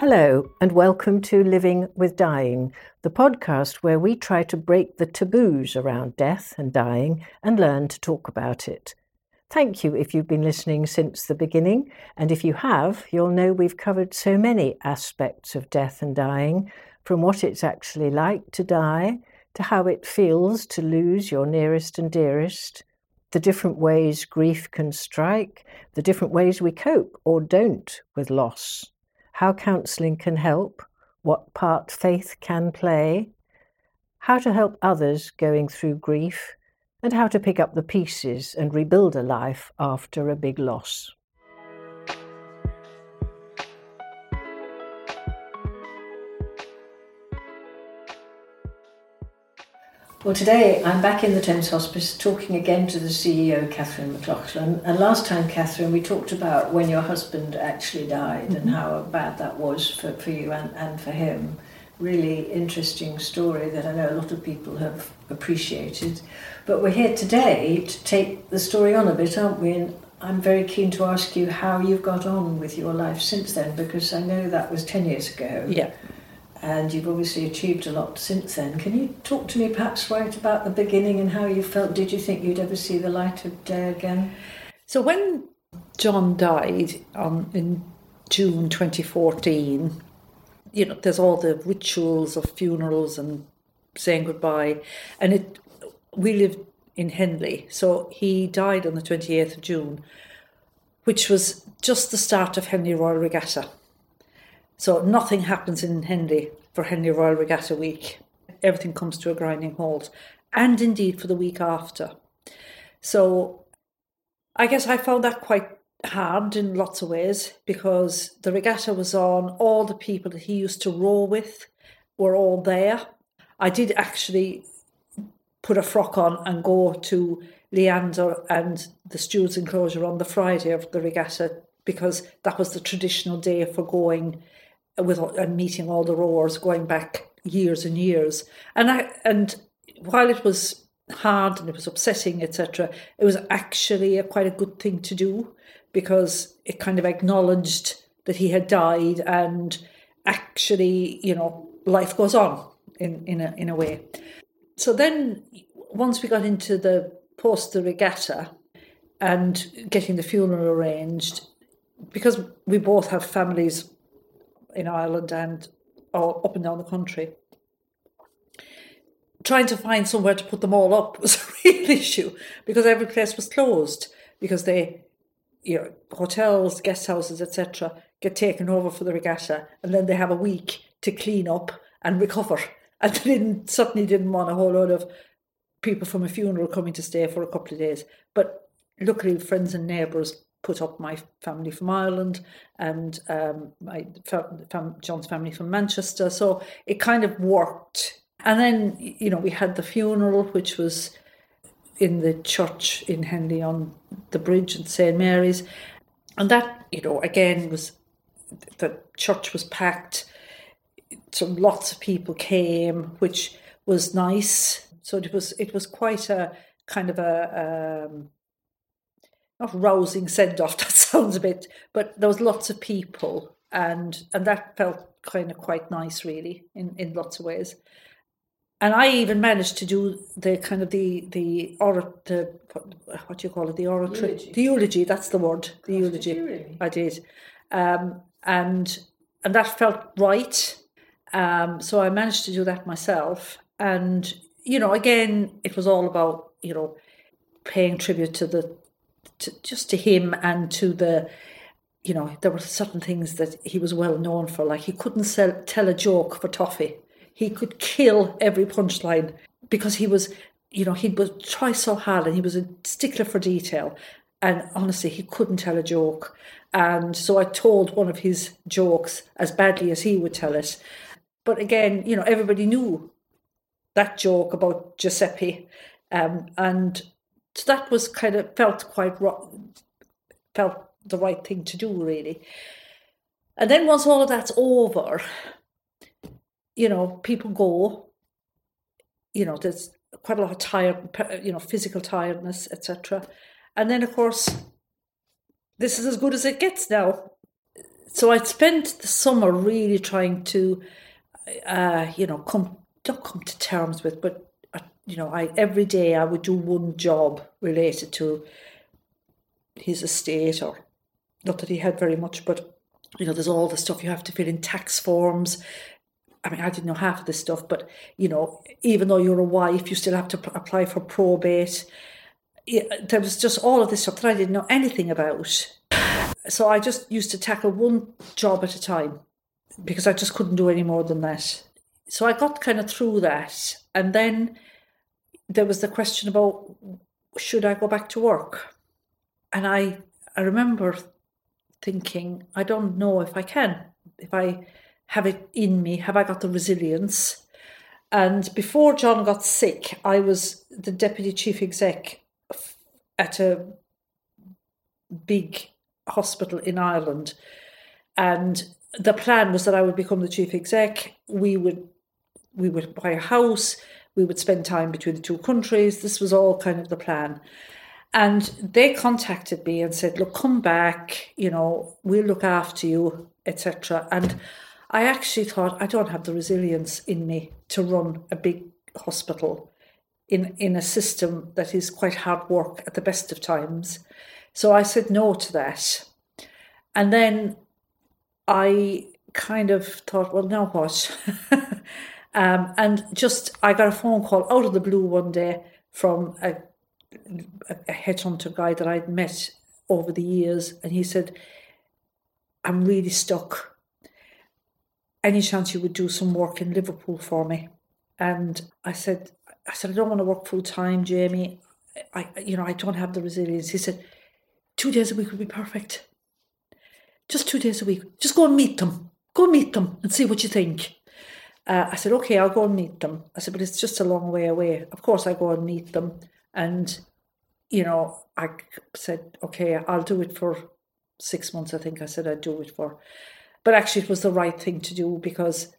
Hello, and welcome to Living with Dying, the podcast where we try to break the taboos around death and dying and learn to talk about it. Thank you if you've been listening since the beginning, and if you have, you'll know we've covered so many aspects of death and dying, from what it's actually like to die, to how it feels to lose your nearest and dearest, the different ways grief can strike, the different ways we cope or don't with loss, how counselling can help, what part faith can play, how to help others going through grief, and how to pick up the pieces and rebuild a life after a big loss. Well, today I'm back in the Thames Hospice talking again to the CEO, Catherine McLaughlin. And last time, Catherine, we talked about when your husband actually died and how bad that was for you and for him. Really interesting story that I know a lot of people have appreciated. But we're here today to take the story on a bit, aren't we? And I'm very keen to ask you how you've got on with your life since then, because I know that was 10 years ago. Yeah. And you've obviously achieved a lot since then. Can you talk to me perhaps right about the beginning and how you felt? Did you think you'd ever see the light of day again? So when John died in June 2014, there's all the rituals of funerals and saying goodbye. And we lived in Henley. So he died on the 28th of June, which was just the start of Henley Royal Regatta. So nothing happens in Henley for Henley Royal Regatta week. Everything comes to a grinding halt, and indeed for the week after. So I guess I found that quite hard in lots of ways, because the regatta was on, all the people that he used to row with were all there. I did actually put a frock on and go to Leander and the steward's enclosure on the Friday of the regatta, because that was the traditional day for going and meeting all the rowers going back years and years. And while it was hard and it was upsetting, etc., it was actually quite a good thing to do, because it kind of acknowledged that he had died, and actually, life goes on in a way. So then once we got into the the regatta and getting the funeral arranged, because we both have families in Ireland and up and down the country, trying to find somewhere to put them all up was a real issue, because every place was closed, because hotels, guest houses, etc., get taken over for the regatta, and then they have a week to clean up and recover. And they certainly didn't want a whole lot of people from a funeral coming to stay for a couple of days. But luckily, friends and neighbours put up my family from Ireland and John's family from Manchester. So it kind of worked. And then, we had the funeral, which was in the church in Henley on the bridge at St. Mary's. And that, again, the church was packed. So lots of people came, which was nice. So it was quite a kind of a not rousing send-off, that sounds a bit, but there was lots of people, and that felt kind of quite nice, really, in lots of ways. And I even managed to do the kind of the what do you call it, the oratory, eulogy. The eulogy, that's the word, the eulogy. Really? I did, and that felt right. So I managed to do that myself, and again, it was all about paying tribute to him, and to the, there were certain things that he was well known for, like he couldn't tell a joke for toffee. He could kill every punchline, because he was, he would try so hard, and he was a stickler for detail. And honestly, he couldn't tell a joke. And so I told one of his jokes as badly as he would tell it. But again, everybody knew that joke about Giuseppe. And so that was felt the right thing to do, really. And then once all of that's over, people go, there's quite a lot of physical tiredness, etc. And then, of course, this is as good as it gets now. So I'd spent the summer really trying to, not come to terms with, but every day I would do one job related to his estate, or not that he had very much, but there's all the stuff you have to fill in, tax forms. I mean, I didn't know half of this stuff, but even though you're a wife, you still have to apply for probate. There was just all of this stuff that I didn't know anything about. So I just used to tackle one job at a time because I just couldn't do any more than that. So I got kind of through that. And then there was the question about, should I go back to work? And I remember thinking, I don't know if I can, if I have it in me, have I got the resilience? And before John got sick, I was the deputy chief exec at a big hospital in Ireland, and the plan was that I would become the chief exec. We would buy a house, we would spend time between the two countries. This was all kind of the plan. And they contacted me and said, look, come back, we'll look after you, etc. And I actually thought, I don't have the resilience in me to run a big hospital in a system that is quite hard work at the best of times. So I said no to that. And then I kind of thought, well, now what? And just, I got a phone call out of the blue one day from a headhunter guy that I'd met over the years. And he said, I'm really stuck. Any chance you would do some work in Liverpool for me? And I said, I don't want to work full time, Jamie. I don't have the resilience. He said, 2 days a week would be perfect. Just 2 days a week. Just go and meet them. Go meet them and see what you think. I said, okay, I'll go and meet them. I said, but it's just a long way away. Of course, I go and meet them. And, I said, okay, I'll do it for 6 months. I think I said I'd do it for. But actually, it was the right thing to do because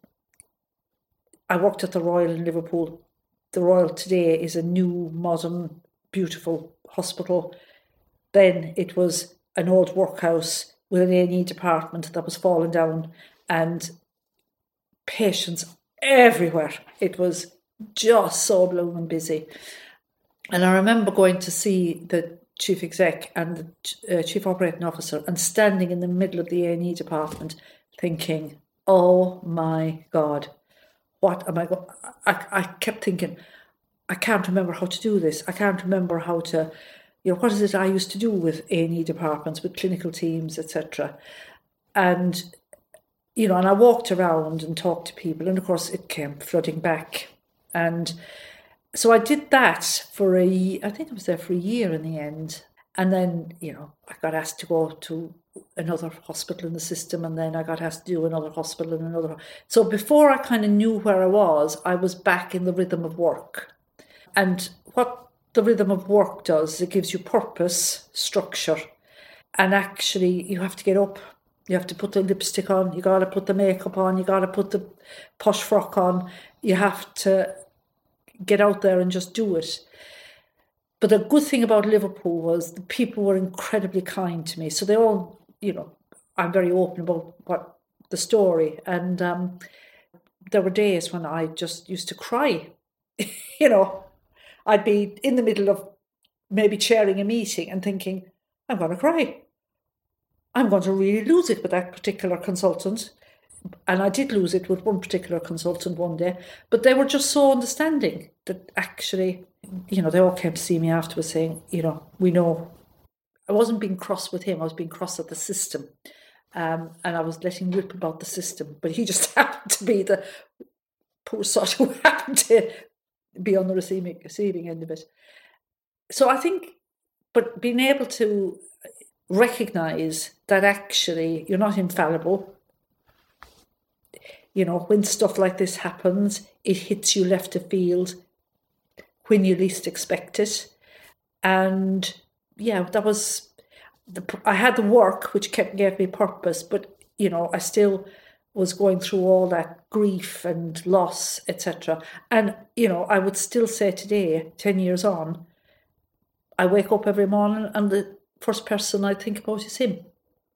I worked at the Royal in Liverpool. The Royal today is a new, modern, beautiful hospital. Then it was an old workhouse with an A&E department that was falling down and patients everywhere. It was just so blooming busy. And I remember going to see the chief exec and the chief operating officer and standing in the middle of the A&E department thinking, oh my God, what am I going? I kept thinking, I can't remember how to do this. I can't remember how to, what is it I used to do with A&E departments, with clinical teams, etc. And, and I walked around and talked to people, and of course it came flooding back. And so I did that for I think I was there for a year in the end. And then, I got asked to go to another hospital in the system, and then I got asked to do another hospital and another. So before I kind of knew where I was back in the rhythm of work. And what the rhythm of work does, it gives you purpose, structure. And actually, you have to get up. You have to put the lipstick on. You got to put the makeup on. You got to put the posh frock on. You have to get out there and just do it. But the good thing about Liverpool was the people were incredibly kind to me. So they all, I'm very open about what the story. And there were days when I just used to cry. I'd be in the middle of maybe chairing a meeting and thinking, I'm going to cry. I'm going to really lose it with that particular consultant. And I did lose it with one particular consultant one day, but they were just so understanding that actually, they all came to see me afterwards saying, we know. I wasn't being cross with him, I was being cross at the system. And I was letting rip about the system, but he just happened to be the poor sod who happened to be on the receiving end of it. So I think, but being able to recognise that actually you're not infallible. When stuff like this happens, it hits you left of field when you least expect it. And that was, I had the work which gave me purpose, but, I still was going through all that grief and loss, etc. And, I would still say today, 10 years on, I wake up every morning and the first person I think about is him.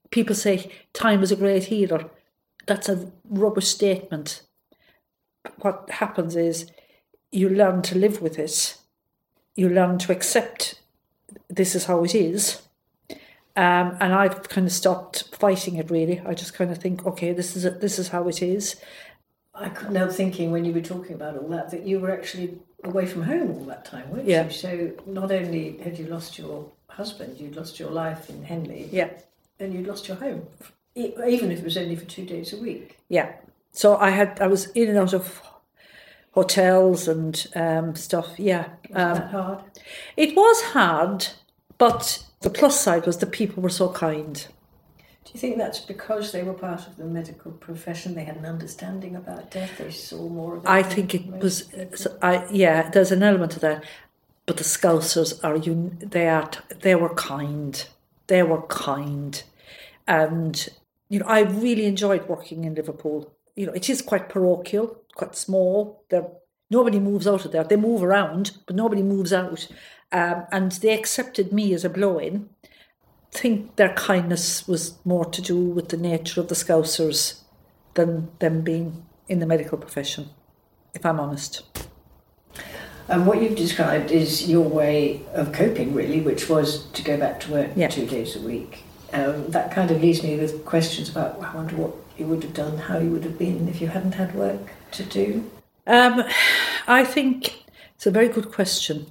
people say time is a great healer. That's a rubbish statement. What happens is you learn to live with it. You learn to accept this is how it is. And I've kind of stopped fighting it, really. I just kind of think, okay, this is how it is. I couldn't help thinking when you were talking about all that you were actually away from home all that time, weren't you? So not only had you lost your husband, you'd lost your life in Henley. Yeah. And you'd lost your home, even if it was only for 2 days a week. Yeah. So I was in and out of hotels and stuff, yeah. Was that hard? It was hard, but the plus side was the people were so kind. Do you think that's because they were part of the medical profession? They had an understanding about death. They saw more of it. I think it was. There's an element of that, but the Scousers they were kind. They were kind, and I really enjoyed working in Liverpool. It is quite parochial, quite small. Nobody moves out of there. They move around, but nobody moves out. And they accepted me as a blow-in. I think their kindness was more to do with the nature of the Scousers than them being in the medical profession, if I'm honest. And what you've described is your way of coping, really, which was to go back to work 2 days a week. That kind of leaves me with questions about, I wonder what you would have done, how you would have been if you hadn't had work to do. I think it's a very good question.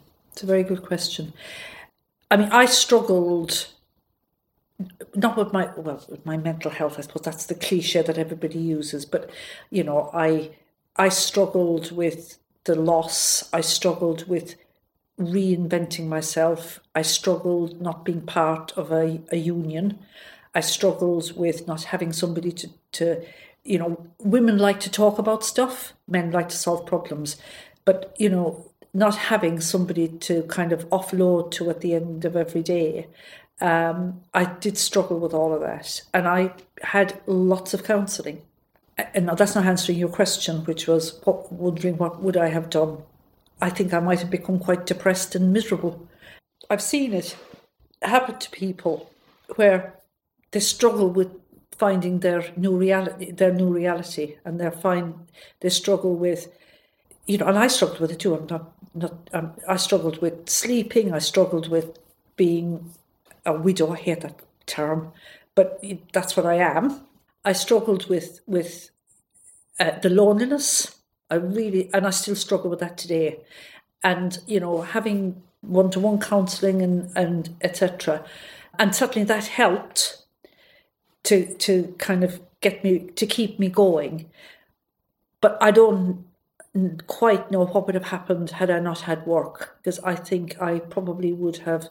I mean, I struggled, not with my mental health, I suppose that's the cliche that everybody uses, but, I struggled with the loss. I struggled with reinventing myself. I struggled not being part of a union. I struggled with not having somebody to women like to talk about stuff, men like to solve problems, but, not having somebody to kind of offload to at the end of every day. I did struggle with all of that, and I had lots of counselling. And that's not answering your question, which was wondering what would I have done. I think I might have become quite depressed and miserable. I've seen it happen to people where they struggle with finding their new reality, and they struggle with, and I struggled with it too. I struggled with sleeping. I struggled with being a widow. I hate that term, but that's what I am. I struggled with the loneliness. I still struggle with that today. And, having one-to-one counselling and etc. And certainly that helped to kind of keep me going. But I don't quite know what would have happened had I not had work, because I think I probably would have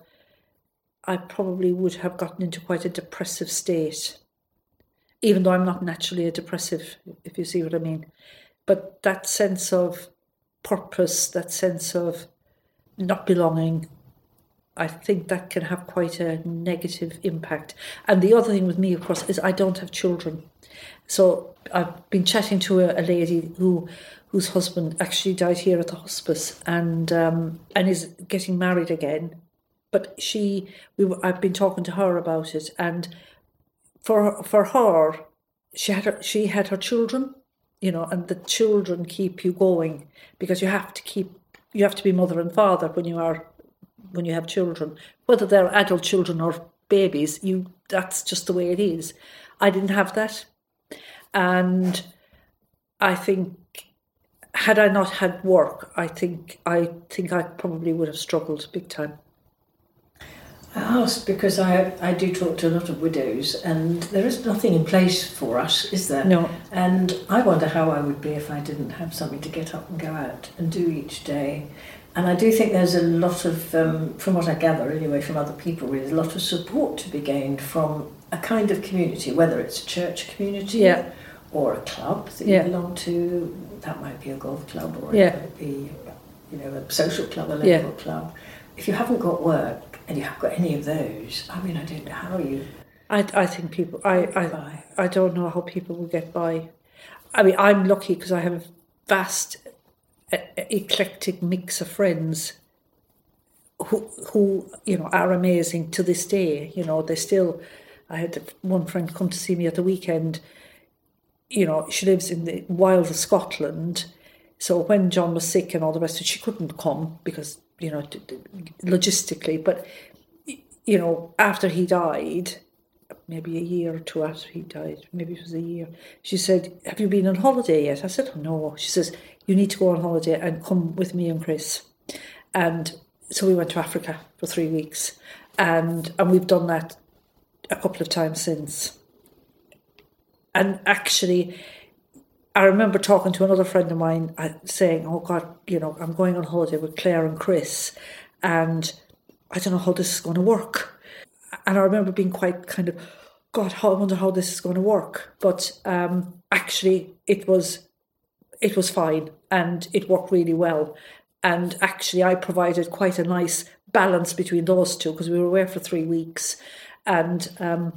gotten into quite a depressive state, even though I'm not naturally a depressive, if you see what I mean. But that sense of purpose, that sense of not belonging, I think that can have quite a negative impact. And the other thing with me, of course, is I don't have children. So I've been chatting to a lady whose husband actually died here at the hospice and is getting married again. But I've been talking to her about it, and for her, she had her children, and the children keep you going, because you have to be mother and father when you have children, whether they're adult children or babies. That's just the way it is. I didn't have that, and I think had I not had work, I think I probably would have struggled big time. I asked because I do talk to a lot of widows, and there is nothing in place for us, is there? No. And I wonder how I would be if I didn't have something to get up and go out and do each day. And I do think there's a lot of, from what I gather anyway from other people, there's a lot of support to be gained from a kind of community, whether it's a church community or a club that you belong to. That might be a golf club, or it might be, a social club, a local club. If you haven't got work and you haven't got any of those, I mean, I don't know how you... I think people... I don't know how people will get by. I mean, I'm lucky because I have a vast, eclectic mix of friends who are amazing to this day. They still I had one friend come to see me at the weekend. She lives in the wilds of Scotland. So when John was sick and all the rest of it, she couldn't come because, logistically. But, after he died, maybe a year or two after he died, maybe it was a year, she said, "Have you been on holiday yet?" I said, "Oh, no." She says, "You need to go on holiday and come with me and Chris." And so we went to Africa for 3 weeks. And we've done that a couple of times since. And actually, I remember talking to another friend of mine saying, "Oh God, I'm going on holiday with Claire and Chris, and I don't know how this is going to work." And I remember being quite kind of, "God, I wonder how this is going to work." But actually, it was fine, and it worked really well. And actually, I provided quite a nice balance between those two because we were away for 3 weeks, and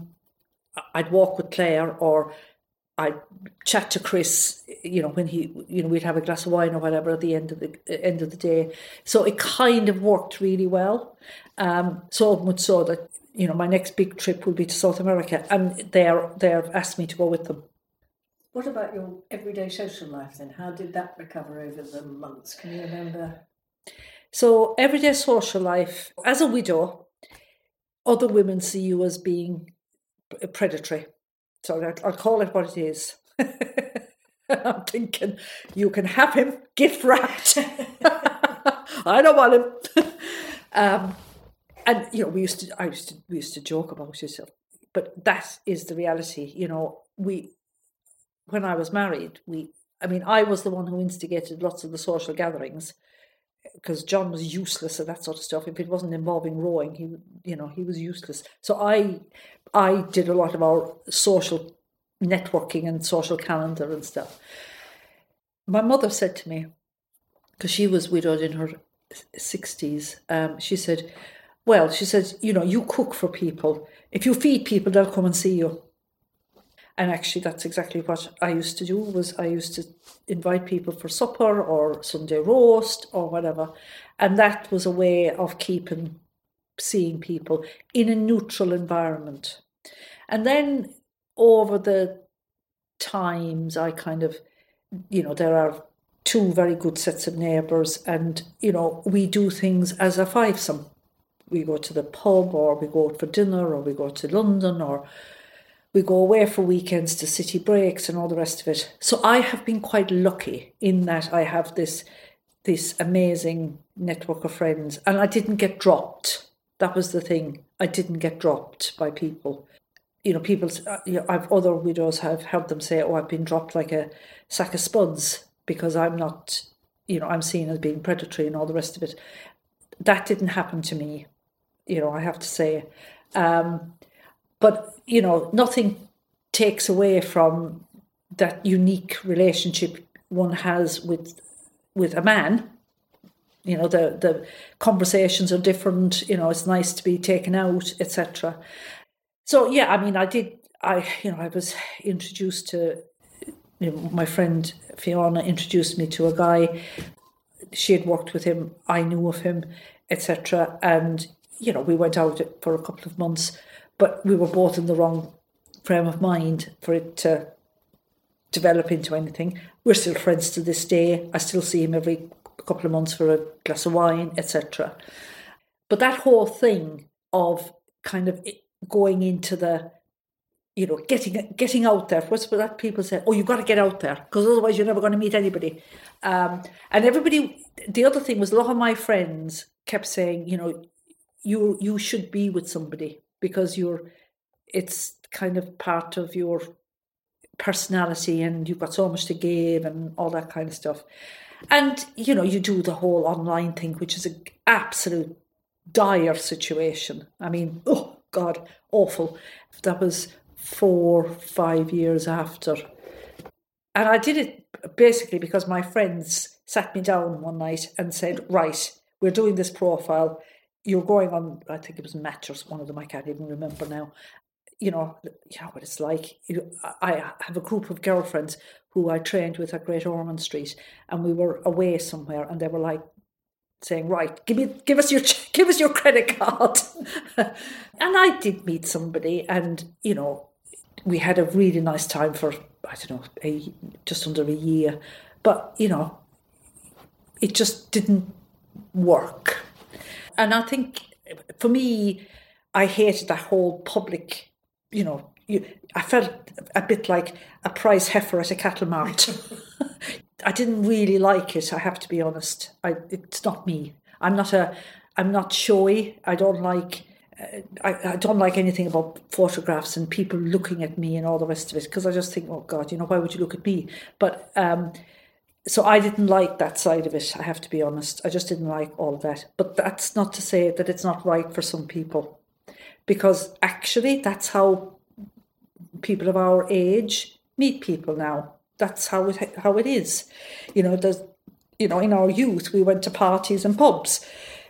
I'd walk with Claire, or I'd chat to Chris, when we'd have a glass of wine or whatever at the end of the day. So it kind of worked really well. So much so that my next big trip will be to South America, and they've asked me to go with them. What about your everyday social life then? How did that recover over the months? Can you remember? So everyday social life, as a widow, other women see you as being predatory. So I'll call it what it is. I'm thinking, you can have him gift wrapped. I don't want him. And we used to joke about it, but that is the reality. When I was married, I was the one who instigated lots of the social gatherings because John was useless at that sort of stuff. If it wasn't involving rowing, he was useless. So I did a lot of our social networking and social calendar and stuff. My mother said to me, because she was widowed in her 60s, she said, you cook for people. If you feed people, they'll come and see you. And actually, that's exactly what I used to do. I used to invite people for supper or Sunday roast or whatever. And that was a way of seeing people in a neutral environment. And then over the times, I kind of, there are 2 very good sets of neighbours, and, we do things as a fivesome. We go to the pub, or we go out for dinner, or we go to London, or we go away for weekends to city breaks and all the rest of it. So I have been quite lucky in that I have this amazing network of friends, and I didn't get dropped. That was the thing. I didn't get dropped by people. I've other widows have heard them say, "Oh, I've been dropped like a sack of spuds because I'm not, I'm seen as being predatory and all the rest of it." That didn't happen to me, I have to say. But, nothing takes away from that unique relationship one has with a man. The conversations are different. It's nice to be taken out, etc. So, yeah, I was introduced to, my friend Fiona introduced me to a guy. She had worked with him. I knew of him, etc. And, we went out for a couple of months. But we were both in the wrong frame of mind for it to develop into anything. We're still friends to this day. I still see him every couple of months for a glass of wine, etc. But that whole thing of kind of going into the, getting out there. What's that people say? "Oh, you've got to get out there because otherwise you're never going to meet anybody." And everybody, the other thing was a lot of my friends kept saying, you should be with somebody, because it's kind of part of your personality and you've got so much to give and all that kind of stuff. And, you do the whole online thing, which is an absolute dire situation. Oh God, awful. That was 4-5 years after. And I did it basically because my friends sat me down one night and said, "Right, we're doing this profile. You're going on," I think it was Match or one of them, I can't even remember now. You know what it's like. I have a group of girlfriends who I trained with at Great Ormond Street, and we were away somewhere, and they were like, saying, right, give us your credit card. And I did meet somebody, and we had a really nice time for, I don't know, just under a year, but it just didn't work. And I think for me, I hated that whole public, I felt a bit like a prize heifer at a cattle mart. I didn't really like it, I have to be honest. It's not me. I'm not showy. I don't like anything about photographs and people looking at me and all the rest of it, because I just think, oh God, why would you look at me? But so I didn't like that side of it, I have to be honest. I just didn't like all of that. But that's not to say that it's not right for some people, because actually that's how people of our age meet people now. That's how it is. In our youth, we went to parties and pubs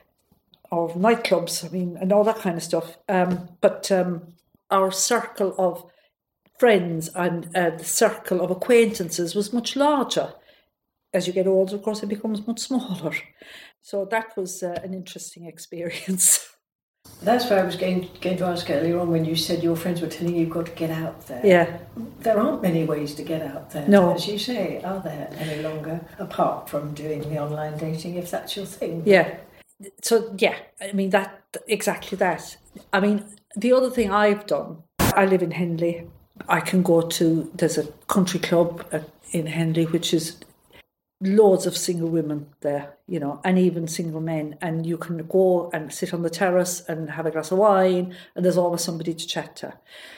or nightclubs, and all that kind of stuff. But our circle of friends and the circle of acquaintances was much larger. As you get older, of course, it becomes much smaller. So that was an interesting experience. That's why I was going to ask earlier on, when you said your friends were telling you you've got to get out there. Yeah. There aren't many ways to get out there. No. As you say, are there any longer, apart from doing the online dating, if that's your thing? Yeah. So, yeah, that exactly that. The other thing I've done, I live in Henley. I can go to, there's a country club in Henley, which is loads of single women there, and even single men, and you can go and sit on the terrace and have a glass of wine, and there's always somebody to chat to.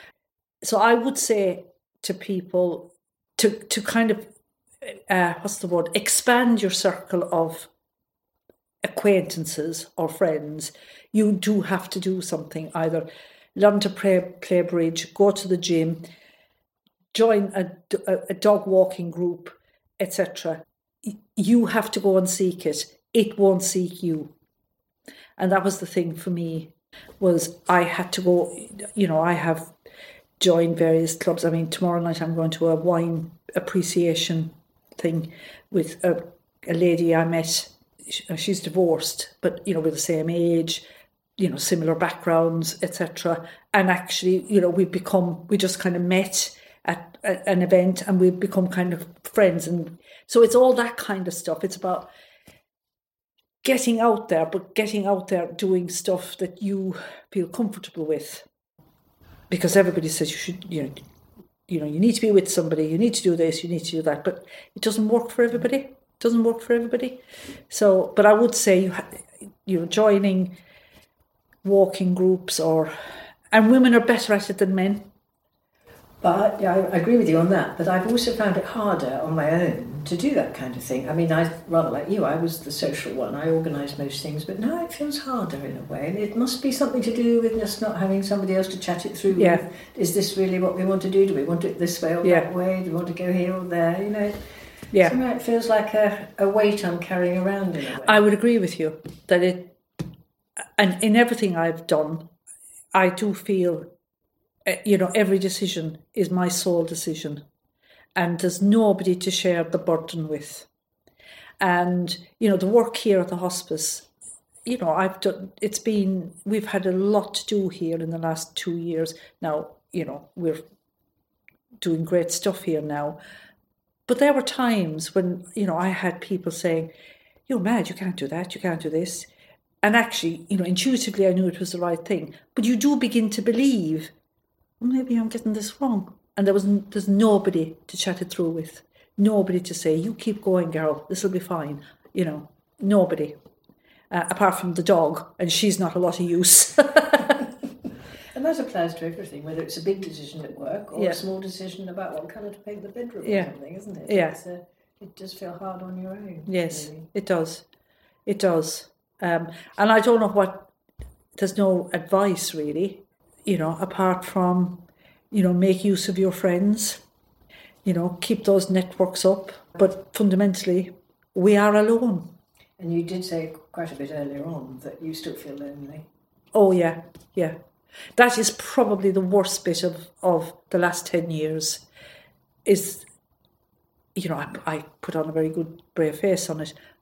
So I would say to people to kind of expand your circle of acquaintances or friends. You do have to do something, either learn to play bridge, go to the gym, join a dog walking group, etc. You have to go and seek it. It won't seek you. And that was the thing for me, was I had to go, I have joined various clubs. Tomorrow night I'm going to a wine appreciation thing with a lady I met. She's divorced, but, we're the same age, similar backgrounds, etc. And actually, we just kind of met at an event, and we've become kind of friends. And so it's all that kind of stuff. It's about getting out there, but getting out there doing stuff that you feel comfortable with. Because everybody says you should, you need to be with somebody, you need to do this, you need to do that. But it doesn't work for everybody. It doesn't work for everybody. So, but I would say joining walking groups and women are better at it than men. But yeah, I agree with you on that. But I've also found it harder on my own to do that kind of thing. I rather like you, I was the social one. I organised most things, but now it feels harder in a way. And it must be something to do with just not having somebody else to chat it through with. Is this really what we want to do? Do we want it this way or that way? Do we want to go here or there? Yeah. Somehow it feels like a weight I'm carrying around in a way. I would agree with you that and in everything I've done, I do feel every decision is my sole decision, and there's nobody to share the burden with. And the work here at the hospice, we've had a lot to do here in the last 2 years. Now, we're doing great stuff here now, but there were times when I had people saying, "You're mad, you can't do that, you can't do this," and actually, intuitively I knew it was the right thing, but you do begin to believe, maybe I'm getting this wrong. And there's nobody to chat it through with. Nobody to say, you keep going, girl, this will be fine. Nobody. Apart from the dog, and she's not a lot of use. And that applies to everything, whether it's a big decision at work or a small decision about what colour to paint the bedroom or something, isn't it? Yeah. It does feel hard on your own. Yes, really. It does. It does. And I don't know there's no advice really, apart from, make use of your friends, keep those networks up. But fundamentally, we are alone. And you did say quite a bit earlier on that you still feel lonely. Oh, yeah. That is probably the worst bit of the last 10 years is, I put on a very good brave face on it.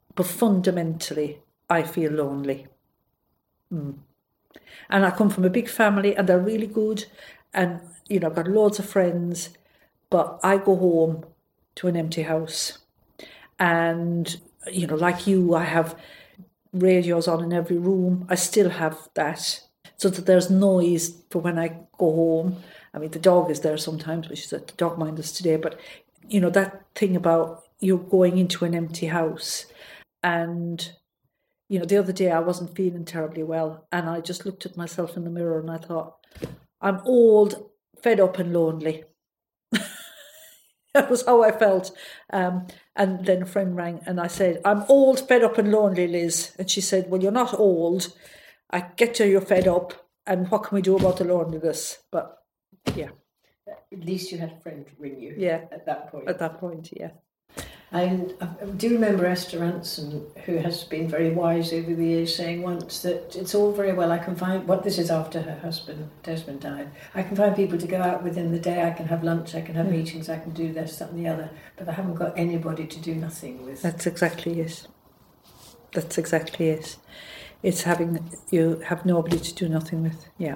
but fundamentally, I feel lonely. And I come from a big family, and they're really good, and I've got loads of friends, but I go home to an empty house. And like you, I have radios on in every room. I still have that, so that there's noise for when I go home. I mean, the dog is there sometimes, which is at the dog minders today, but that thing about you going into an empty house. And the other day I wasn't feeling terribly well, and I just looked at myself in the mirror and I thought, I'm old, fed up and lonely. That was how I felt. And then a friend rang and I said, I'm old, fed up and lonely, Liz. And she said, well, you're not old. I get you're fed up. And what can we do about the loneliness? But yeah. At least you had a friend ring you. Yeah. At that point. At that point, yeah. And I do remember Esther Ranson, who has been very wise over the years, saying once that it's all very well, I can find, this is after her husband Desmond died, I can find people to go out with in the day, I can have lunch, I can have meetings, I can do this, that and the other, but I haven't got anybody to do nothing with. That's exactly it. That's exactly it. It's you have nobody to do nothing with. Yeah.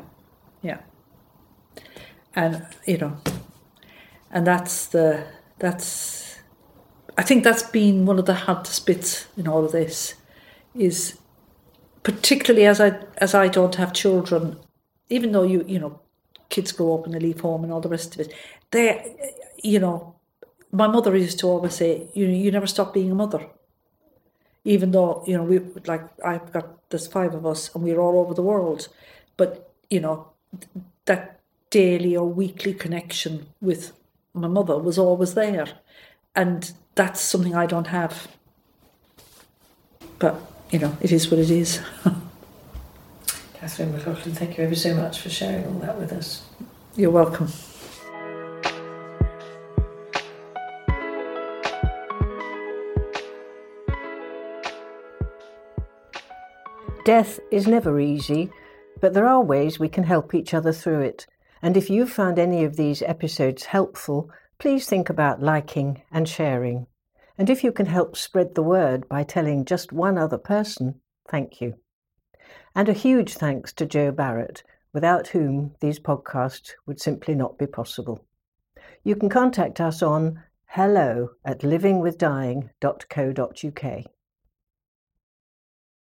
And, and I think that's been one of the hardest bits in all of this, is particularly as I don't have children, even though kids grow up and they leave home and all the rest of it. My mother used to always say, you never stop being a mother. Even though, there's 5 of us and we're all over the world. But, that daily or weekly connection with my mother was always there. And that's something I don't have. But, it is what it is. Catherine McLaughlin, thank you ever so much for sharing all that with us. You're welcome. Death is never easy, but there are ways we can help each other through it. And if you've found any of these episodes helpful, please think about liking and sharing. And if you can help spread the word by telling just one other person, thank you. And a huge thanks to Jo Barrett, without whom these podcasts would simply not be possible. You can contact us on hello@livingwithdying.co.uk.